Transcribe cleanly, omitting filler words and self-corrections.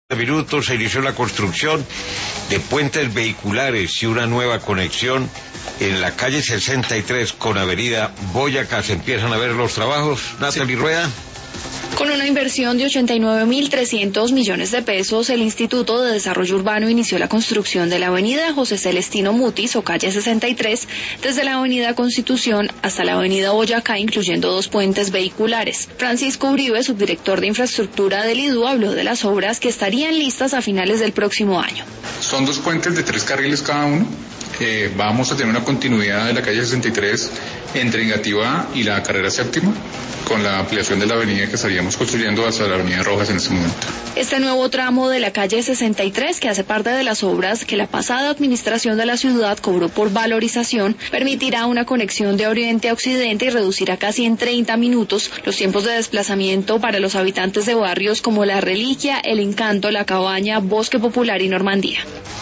minutos se inició la construcción de puentes vehiculares y una nueva conexión en la calle 63 con avenida Boyacá. Se empiezan a ver los trabajos. Natalie Rueda. Con una inversión de 89.300 millones de pesos, el Instituto de Desarrollo Urbano inició la construcción de la avenida José Celestino Mutis o calle 63, desde la avenida Constitución hasta la avenida Boyacá, incluyendo 2 puentes vehiculares. Francisco Uribe, subdirector de infraestructura del IDU, habló de las obras que estarían listas a finales del próximo año. Son 2 puentes de 3 carriles cada uno. Vamos a tener una continuidad de la calle 63 entre Engativá y la carrera séptima, con la ampliación de la avenida que estaríamos construyendo hasta la avenida Rojas en este momento. Este nuevo tramo de la calle 63, que hace parte de las obras que la pasada administración de la ciudad cobró por valorización, permitirá una conexión de oriente a occidente y reducirá casi en 30 minutos los tiempos de desplazamiento para los habitantes de barrios como La Reliquia, El Encanto, La Cabaña, Bosque Popular y Normandía.